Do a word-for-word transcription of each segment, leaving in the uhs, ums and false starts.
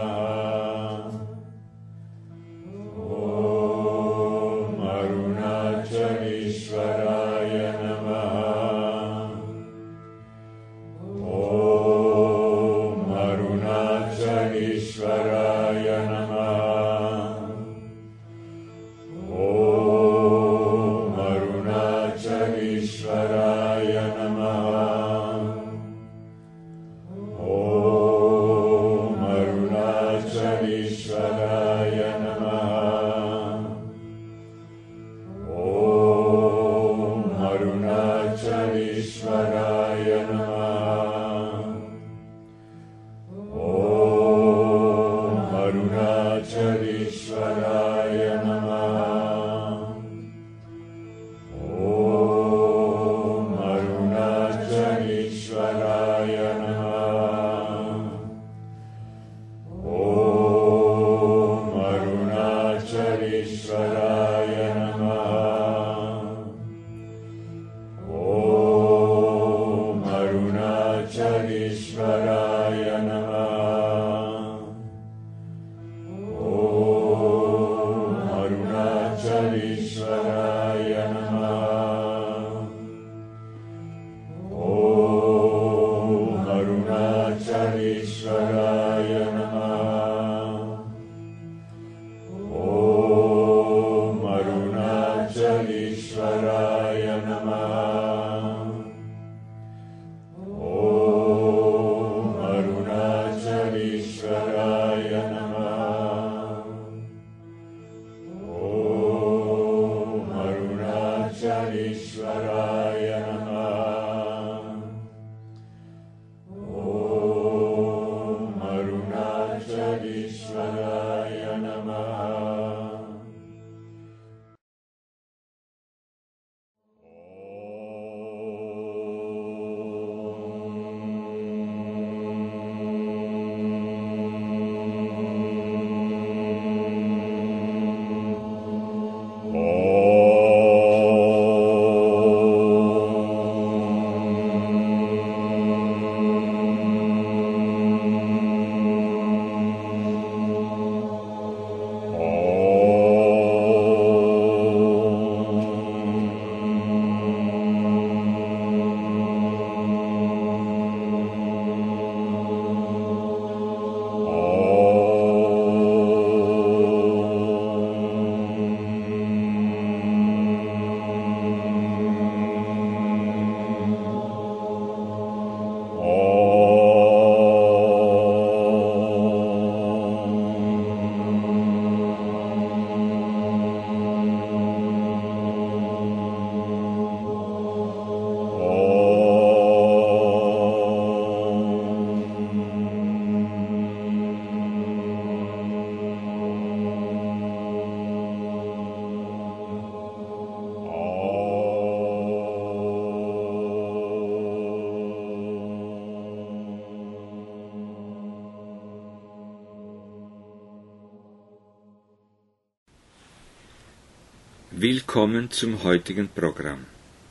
Willkommen zum heutigen Programm.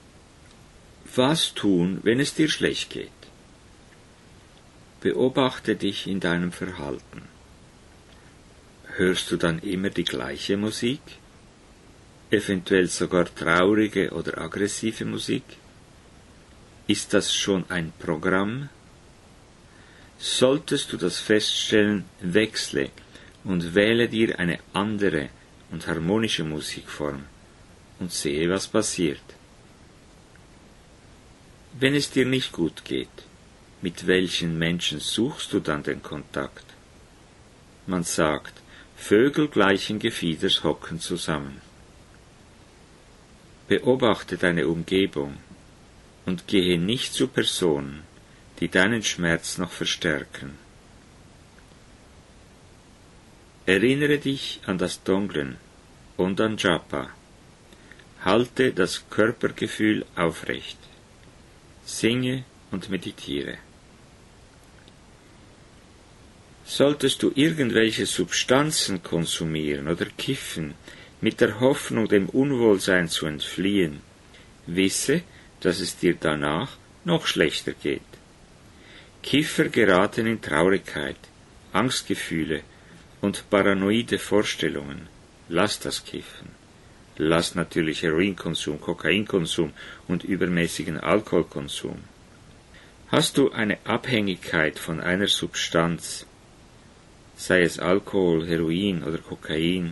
Was tun, wenn es dir schlecht geht? Beobachte dich in deinem Verhalten. Hörst du dann immer die gleiche Musik? Eventuell sogar traurige oder aggressive Musik? Ist das schon ein Programm? Solltest du das feststellen, wechsle und wähle dir eine andere und harmonische Musikform und sehe, was passiert. Wenn es dir nicht gut geht, mit welchen Menschen suchst du dann den Kontakt? Man sagt, Vögel gleichen Gefieders hocken zusammen. Beobachte deine Umgebung und gehe nicht zu Personen, die deinen Schmerz noch verstärken. Erinnere dich an das Tonglen und an Japa. Halte das Körpergefühl aufrecht. Singe und meditiere. Solltest du irgendwelche Substanzen konsumieren oder kiffen, mit der Hoffnung, dem Unwohlsein zu entfliehen, wisse, dass es dir danach noch schlechter geht. Kiffer geraten in Traurigkeit, Angstgefühle und paranoide Vorstellungen. Lass das Kiffen. Lass natürlich Heroinkonsum, Kokainkonsum und übermäßigen Alkoholkonsum. Hast du eine Abhängigkeit von einer Substanz, sei es Alkohol, Heroin oder Kokain,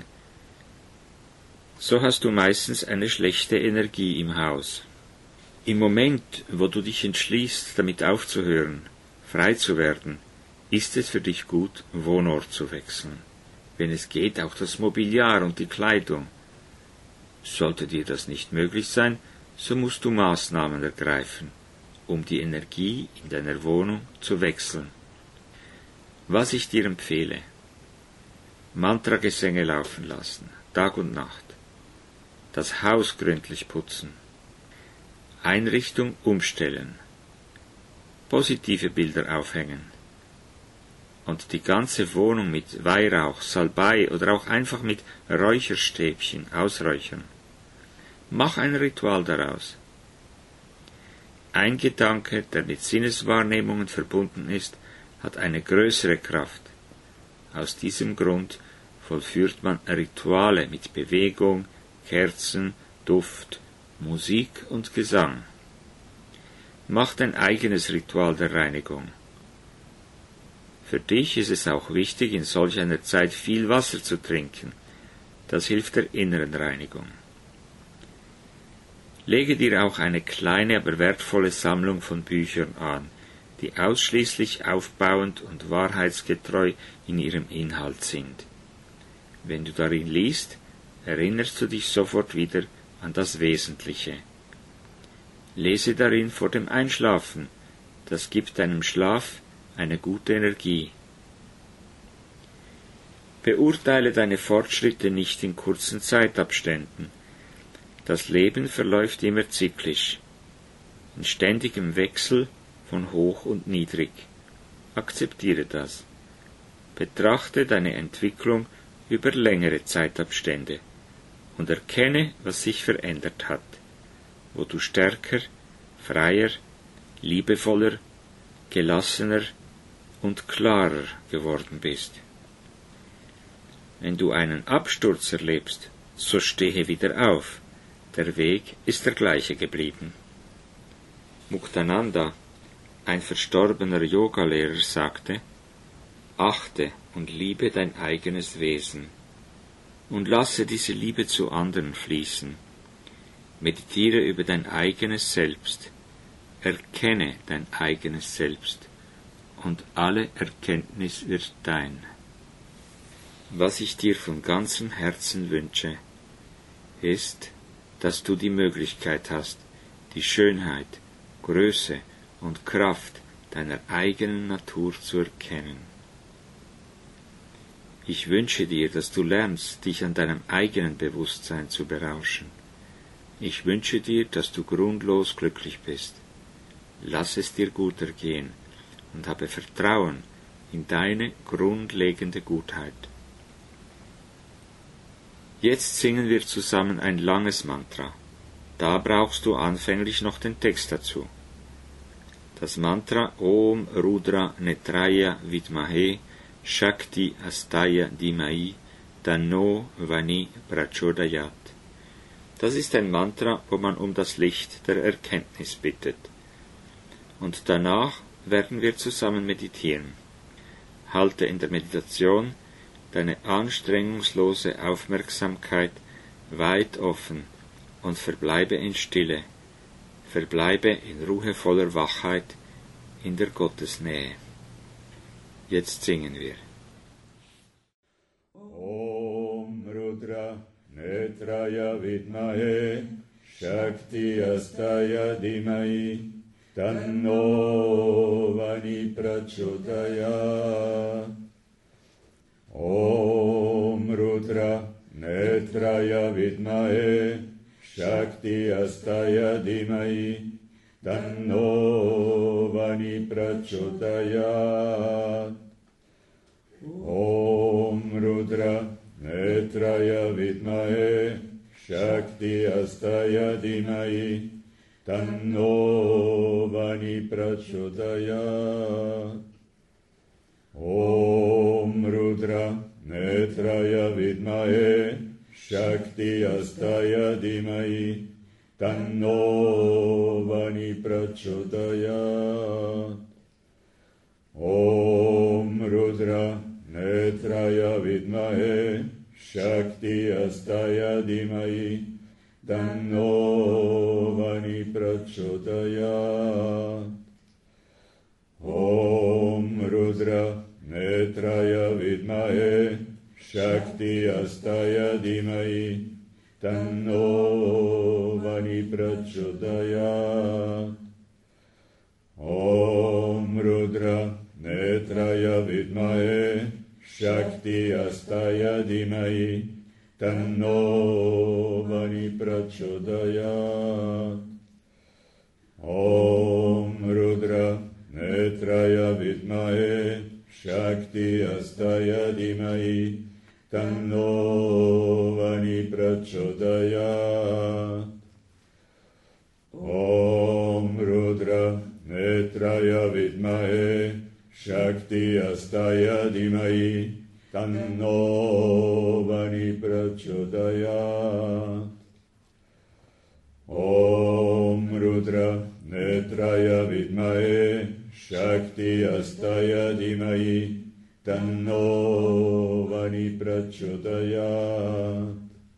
so hast du meistens eine schlechte Energie im Haus. Im Moment, wo du dich entschließt, damit aufzuhören, frei zu werden, ist es für dich gut, Wohnort zu wechseln. Wenn es geht, auch das Mobiliar und die Kleidung. Sollte dir das nicht möglich sein, so musst du Maßnahmen ergreifen, um die Energie in deiner Wohnung zu wechseln. Was ich dir empfehle: Mantragesänge laufen lassen, Tag und Nacht, das Haus gründlich putzen, Einrichtung umstellen, positive Bilder aufhängen und die ganze Wohnung mit Weihrauch, Salbei oder auch einfach mit Räucherstäbchen ausräuchern. Mach ein Ritual daraus. Ein Gedanke, der mit Sinneswahrnehmungen verbunden ist, hat eine größere Kraft. Aus diesem Grund vollführt man Rituale mit Bewegung, Kerzen, Duft, Musik und Gesang. Mach dein eigenes Ritual der Reinigung. Für dich ist es auch wichtig, in solch einer Zeit viel Wasser zu trinken. Das hilft der inneren Reinigung. Lege dir auch eine kleine, aber wertvolle Sammlung von Büchern an, die ausschließlich aufbauend und wahrheitsgetreu in ihrem Inhalt sind. Wenn du darin liest, erinnerst du dich sofort wieder an das Wesentliche. Lese darin vor dem Einschlafen, das gibt deinem Schlaf eine gute Energie. Beurteile deine Fortschritte nicht in kurzen Zeitabständen. Das Leben verläuft immer zyklisch, in ständigem Wechsel von hoch und niedrig. Akzeptiere das. Betrachte deine Entwicklung über längere Zeitabstände und erkenne, was sich verändert hat, wo du stärker, freier, liebevoller, gelassener und klarer geworden bist. Wenn du einen Absturz erlebst, so stehe wieder auf. Der Weg ist der gleiche geblieben. Muktananda, ein verstorbener Yogalehrer, sagte: Achte und liebe dein eigenes Wesen und lasse diese Liebe zu anderen fließen. Meditiere über dein eigenes Selbst, erkenne dein eigenes Selbst und alle Erkenntnis wird dein. Was ich dir von ganzem Herzen wünsche, ist, dass du die Möglichkeit hast, die Schönheit, Größe und Kraft deiner eigenen Natur zu erkennen. Ich wünsche dir, dass du lernst, dich an deinem eigenen Bewusstsein zu berauschen. Ich wünsche dir, dass du grundlos glücklich bist. Lass es dir gut ergehen und habe Vertrauen in deine grundlegende Gutheit. Jetzt singen wir zusammen ein langes Mantra. Da brauchst du anfänglich noch den Text dazu. Das Mantra Om Rudra Netraya Vidmahe Shakti Astaya Dhimai Tanno Vani Prachodayat. Das ist ein Mantra, wo man um das Licht der Erkenntnis bittet. Und danach werden wir zusammen meditieren. Halte in der Meditation deine anstrengungslose Aufmerksamkeit weit offen und verbleibe in Stille, verbleibe in ruhevoller Wachheit in der Gottesnähe. Jetzt singen wir. Om Rudra Netraya Vidmahe Shakti Astaya Dhimai Tanno Vani Prachodayat. Om Rudra Netraya Vidmahe Shakti Astaya Dhimai Tanno Vani Prachodayat. Om Rudra Netraya Vidmahe Shakti Astaya Dhimai Tanno Vani Prachodayat. Om Rudra Netraya Vidmahe Shakti Astaya Dhimahi Tanno Vani Prachodayat. Om Rudra Netraya Vidmahe Shakti Astaya Dhimahi Tanno Vani Prachodayat. Om Rudra Netraya Vidmahe Shakti Astaya Dhimahi Tanno Vani Prachodayat. Om Rudra Netraya Vidmahe Shakti Astaya Dhimahi Tanno Vani Prachodayat. Om Rudra Netraya Vidmahe Shakti Astaya Dhimahi Tanno Vani Prachodayat. Om Rudra Netraya Vidmahe Shakti Astaya Dhimahi Tanno Vani Prachodayat. Om Rudra Netraya Vidmahe Shakti Astaya Dhimahi Tanno Vani Prachodayat.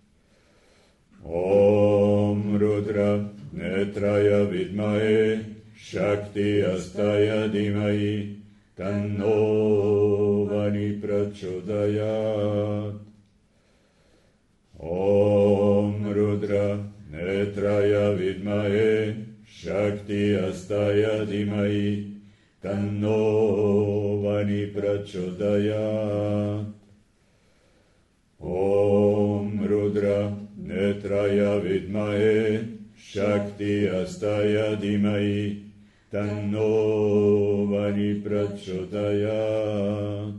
Om Rudra Netraya Vidmahe Shakti Astaya Dhimahi Tanno Vani Prachodayat. Om Rudra Netraya Vidmahe Shakti Astaya Dhimahi Tanno Vani Prachodayat. Om Rudra Netraya Vidmahe Shakti Astaya Dhimahi Tanno Vani Prachodayat.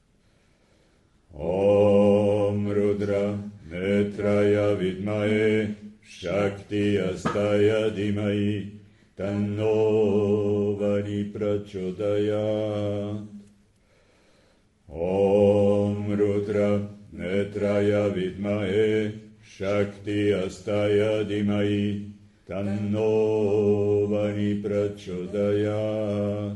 Om Rudra Netraya Vidmahe Shakti Astaya Dhimahi Tanno Vani Prachodayat. Om Rudra Netraya Vidmahe Shakti Astaya Dhimahi Tanno Vani Prachodayat.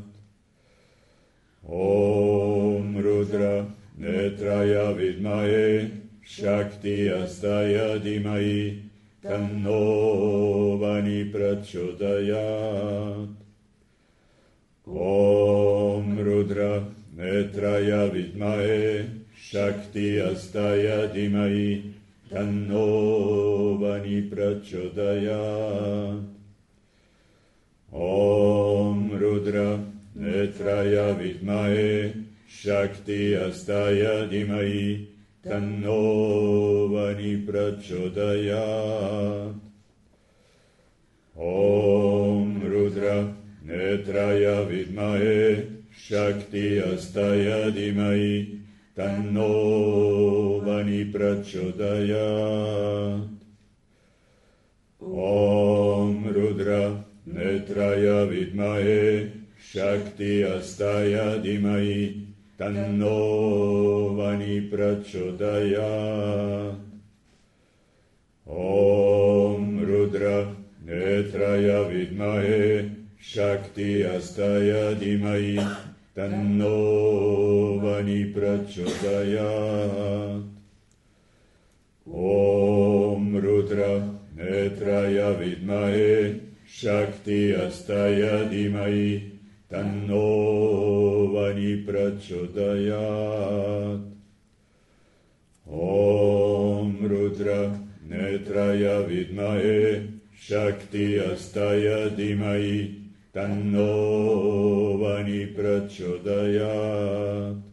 Om Rudra Netraya Vidmahe Shakti Astaya Dhimahi Tanno Vani Prachodayat. Om Rudra Netraya Vidmahe Shakti Astaya Dhimahi Tanno Vani Prachodayat. Om Rudra Netraya Vidmahe Shakti Astaya Dhimahi Tanno Vani Prachodayat. Om Rudra Netraya Vidmahe Shakti Astaya Dhimahi Tanno Vani Prachodayat. Om Rudra Netraya Vidmahe Shakti Astaya Dhimahi Tanno Vani Prachodayat. Om Rudra Netraya Vidmahe Shakti Astaya Dhimahi Tanno Vani Prachodayat. Om Rudra Netraya Vidmahe Shakti Astaya Dhimahi Tanno Vani Prachodayat. Om Rudra Netraya Vidmahe Shakti Astaya Dhimahi Tanno Vani Prachodayat.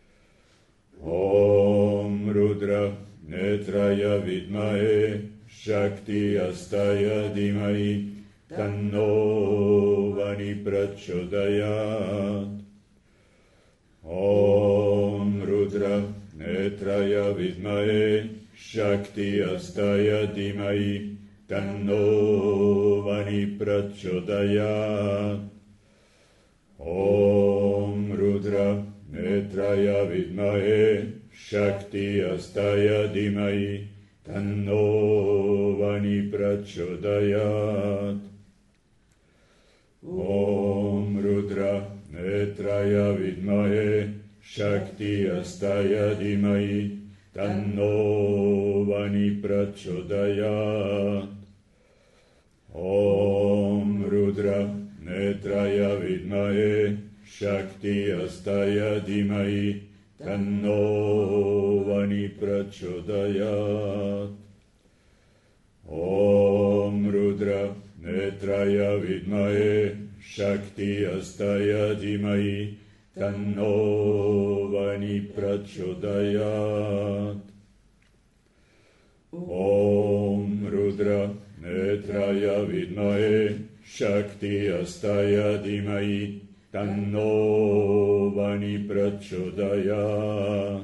Om Rudra Netraya Vidmahe Shakti Astaya Dhimahi Tanno Vani Prachodayat. Om Rudra Netraya Vidmahe Shakti Astaya Dhimahi Tanno Vani Prachodayat. Om Rudra Netraya Vidmahe Shakti Astaya Dhimai Tanno Vani Prachodayat. Om Rudra Netraya Vidmahe Shakti Astaya Dhimai Tanno Vani Prachodayat. Om Rudra Netraya Vidmahe Shakti Astaya Dhimai Tanno Vani Prachodayat. Om Rudra Netraya Vidmahe Shakti Astaya Dhimai Tanno Vani Prachodayat. Om Rudra Netraya Vidmahe Shakti Astaya Dhimai Tanno Vani Prachodayat.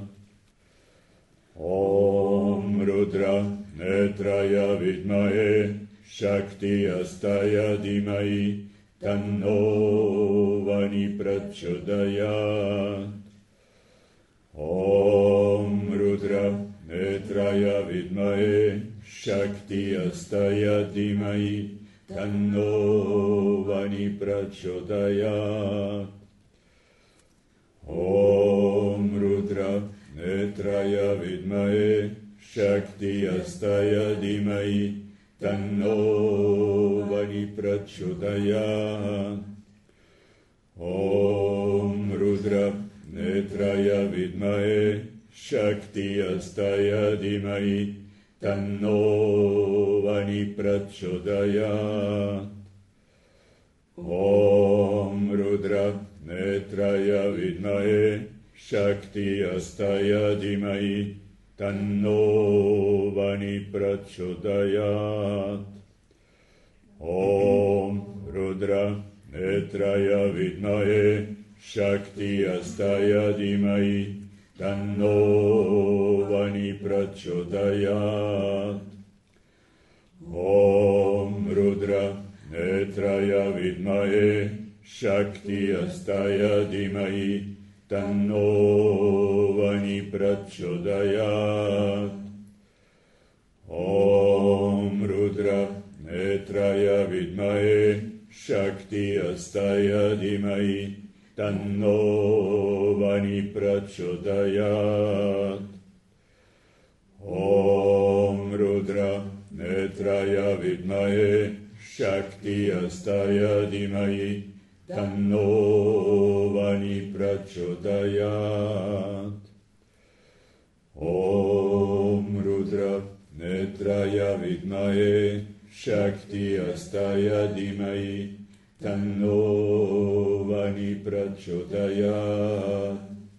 Om Rudra Netraya Vidmahe Shakti Astaya Dhimai Tanno Vani Prachodayat. Om Rudra Netraya Vidmahe Shakti Astaya Dhimai Tanno Vani Prachodayat. Om Rudra Netraya Vidmahe Shakti Astaya Dhimai Tanno Vani Prachodayat. Om Rudra Netraya Vidmahe Shakti Astaya Dhimai Tanno Vani Prachodayat. Om Rudra Netraya Vidmahe Shakti Astaya Dhimai Tanno Vani Prachodayat. Om Rudra Netraya Vidmahe Shakti Astaya Dhimai Tanno Vani Prachodayat. Om Rudra Netraya Vidmahe Shakti Astaya Dhimai Tanno Vani Prachodayat. Om Rudra Netraya Vidmahe Shakti Astaya Dhimai Tanno Vani Prachodayat. Om Rudra Netraya Vidmahe Shakti Astaya Dhimai Tanno Vani Prachodayat. Om Rudra Netraya Vidmahe Shakti Astaya Dhimai Tanno Vani Prachodayat.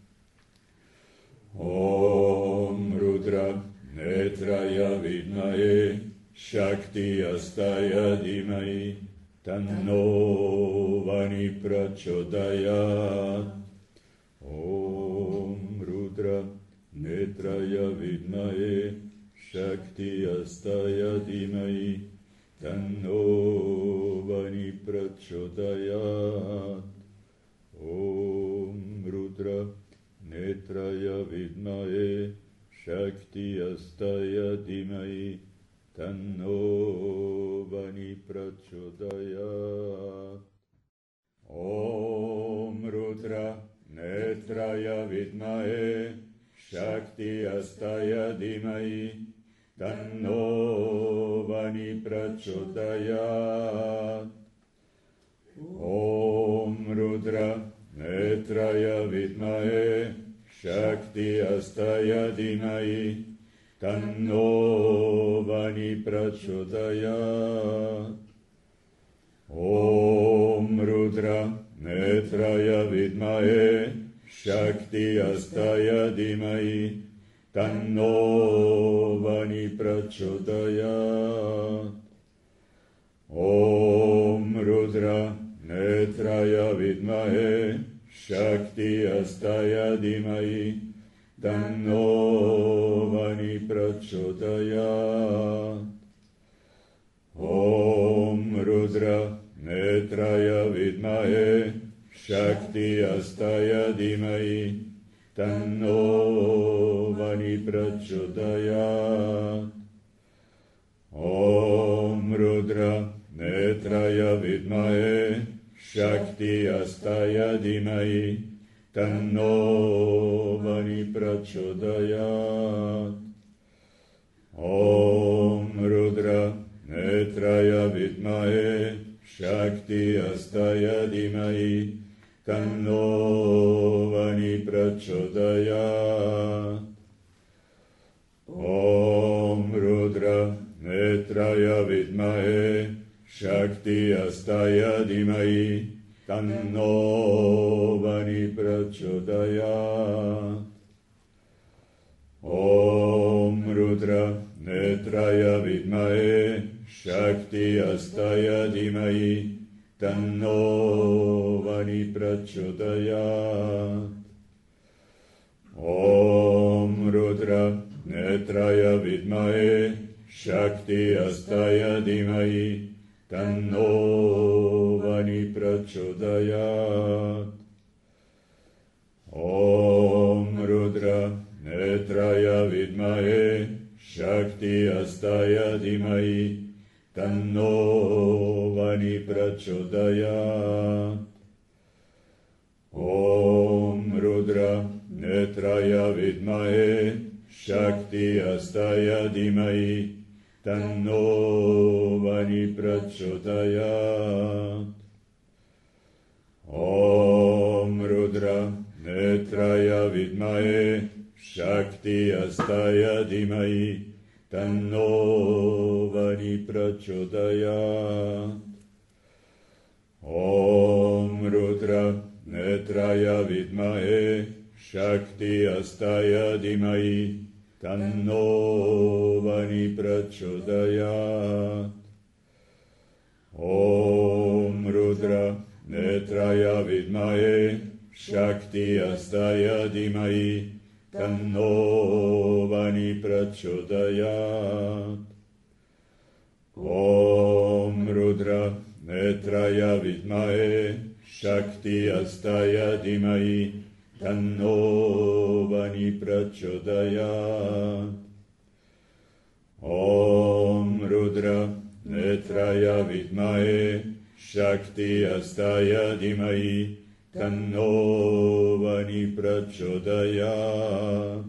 Om Rudra Netraya Vidmahe Shakti Astaya Dhimai Tanno Vani Prachodayat. Om Rudra Netraya Vidmahe Shakti Astaya Dhimai Tanno Vani Prachodayat. Om Rudra Netraya Vidmahe Shakti Astaya Dhimai Tanno Vani Prachodayat. Om Rudra Netraya Vidmahe Shakti Astaya Dhimai Tanno Vani Prachodayat. Om Rudra Netraya Vidmahe Shakti Astaya Dhimai Tanno Vani Prachodayat. Om Rudra Netraya Vidmahe Shakti Astaya Dhimai Tanno Vani Prachodayat. Om Rudra Netraya Vidmahe Shakti Astaya Dhimai Tanno Vani Prachodayat. Om Rudra Netraya Vidmahe Shakti Astaya Dhimai तन्नो वनि प्रचोदयात्। ॐ रुद्र नेत्राय विद्महे शक्ति अस्ताय धीमहि तन्नो वनि प्रचोदयात्। ॐ रुद्र नेत्राय विद्महे शक्ति अस्ताय धीमहि तन्नो वनि प्रचोदयात्। ॐ रुद्र नेत्राय विद्महे शक्ति अस्ताय धीमहि तन्नो वनि प्रचोदयात्। ॐ रुद्र नेत्राय विद्महे शक्ति अस्ताय धीमहि तन्नो वनि प्रचोदयात्। ॐ रुद्र नेत्राय विद्महे शक्ति अस्ताय धीमहि तन्नो वनि प्रचोदयात्। ॐ रुद्र नेत्राय विद्महे शक्ति अस्ताय धीमहि तन्नो वनि प्रचोदयात्। ॐ रुद्र नेत्राय विद्महे शक्ति अस्ताय धीमहि तन्नो वनि प्रचोदयात्। ॐ रुद्र नेत्राय विद्महे शक्ति अस्ताय धीमहि तन्नो वनि प्रचोदयात्। ॐ रुद्र नेत्राय विद्महे शक्ति अस्ताय धीमहि तन्नो वनि प्रचोदयात्। ॐ रुद्र नेत्राय विद्महे शक्ति अस्ताय धीमहि तन्नो वनि प्रचोदयात्। ॐ रुद्र नेत्राय विद्महे शक्ति अस्ताय धीमहि तन्नो वनि प्रचोदयात्। ॐ रुद्र नेत्राय विद्महे शक्ति अस्ताय धीमहि तन्नो वनि प्रचोदयात्।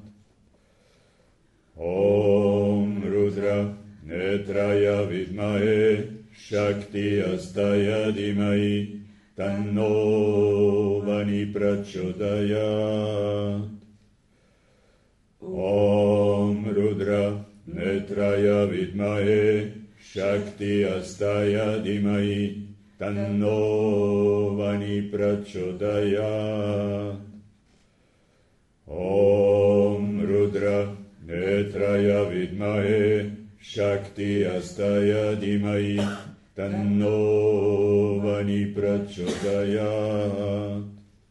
ॐ रुद्र नेत्राय विद्महे शक्ति अस्ताय धीमहि तन्नो वनि प्रचोदयात्। ॐ रुद्र नेत्राय विद्महे शक्ति अस्ताय धीमहि तन्नो वनि प्रचोदयात्। ॐ रुद्र नेत्राय विद्महे शक्ति अस्ताय धीमहि तन्नो वनि प्रचोदयात्।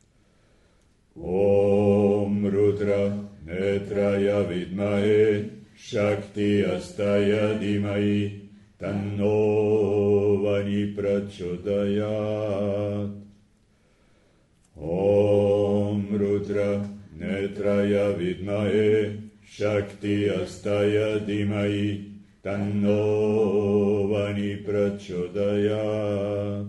ॐ रुद्र नेत्राय विद्महे शक्ति अस्ताय धीमहि तन्नो वनि प्रचोदयात्। ॐ रुद्र नेत्राय विद्महे शक्ति अस्ताय धीमहि तन्नो वनि प्रचोदयात्।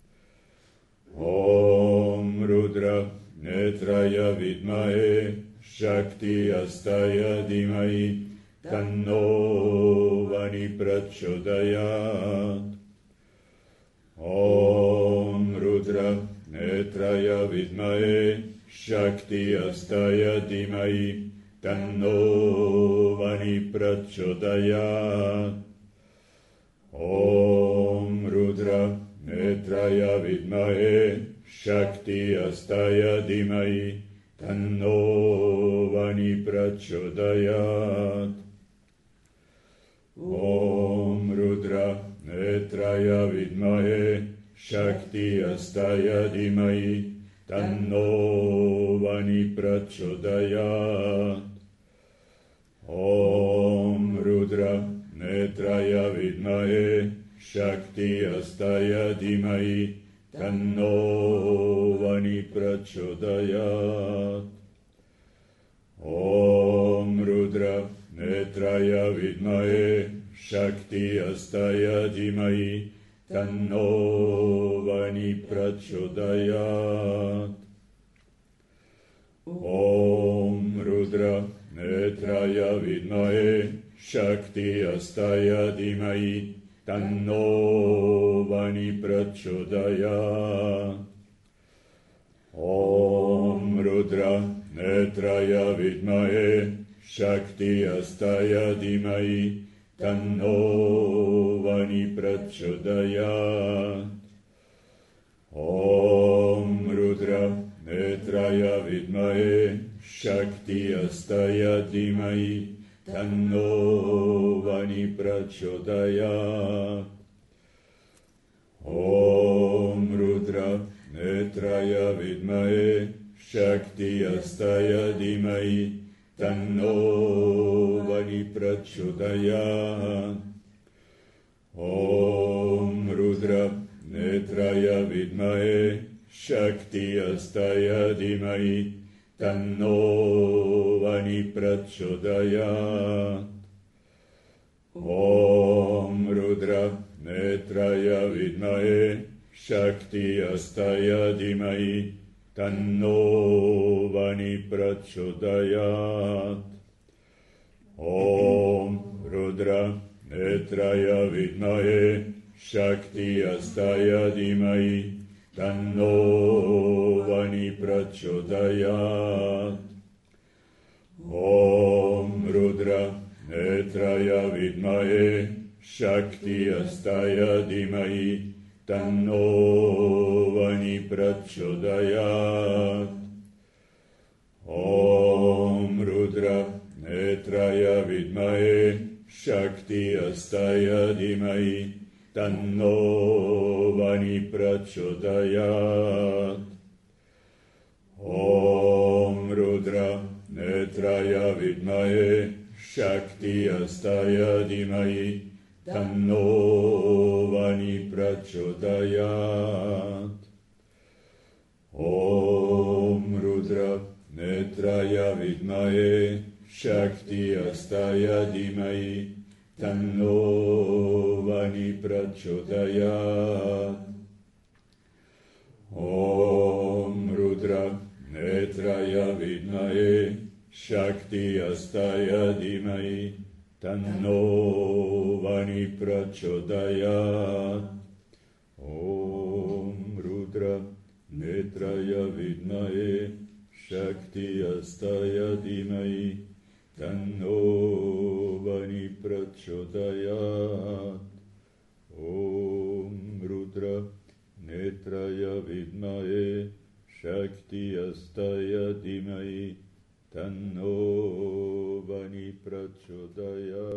ॐ रुद्र नेत्राय विद्महे शक्ति अस्ताय धीमहि तन्नो वनि प्रचोदयात्। ॐ रुद्र नेत्राय विद्महे शक्ति अस्ताय धीमहि तन्नो वनि प्रचोदयात्। ॐ रुद्र नेत्राय विद्महे शक्ति अस्ताय धीमहि तन्नो वनि प्रचोदयात्। ॐ रुद्र नेत्राय विद्महे शक्ति अस्ताय धीमहि तन्नो वनि प्रचोदयात्। ॐ रुद्र नेत्राय विद्महे शक्ति अस्ताय धीमहि तन्नो वनि प्रचोदयात्। Netraya Vidmahe Shakti Astaya Dhimahi Tanno Vani Prachodayat. Om Rudra Netraya Vidmahe Shakti Astaya Dhimahi Tanno Vani Prachodayat. Om Rudra Netraya Vidmahe Shakti Astaya Dhimahi Tanno Vani Prachodayat. Om Rudra Netraya Vidmahe Shakti Astaya Dhimahi Tanno Vani Prachodayat. Om Rudra Netraya Vidmahe Shakti Astaya Dhimahi Tanno Vani Prachodayat. Om Rudra Netraya Vidmahe Shakti Astaya Dhimahi Tanno Vani Prachodayat. Om Rudra Netraya Vidmahe Shakti Astaya Dhimahi Tanno Vani Prachodayat. Om Rudra Netraya Vidmahe Shakti Astaya Dhimahi Tanno Vani Prachodayat. Om Rudra Netraya Vidmahe Shakti Astaya Dhimahi Tanno Vani Prachodayat. Om Rudra Netraya Vidmahe Shakti Astaya Dhimahi Tanno Vani Prachodayat. Om Rudra Netraya Vidmahe Shakti Astaya Dhimahi Tanno Vani Prachodayat. Om Rudra Netraya Vidmahe Shakti Astaya Dhimahi Tanno Vani Prachodayat. Om Rudra Netraya Vidmahe Shakti Astaya Dhimahi Tanno Vani Prachodayat. Om Rudra Netraya Vidmahe Shakti Astaya Dhimahi Tanno Vani Prachodayat. Om Rudra Netraya Vidmahe Shakti Astaya Dhimahi Tanno Vani Prachodayat.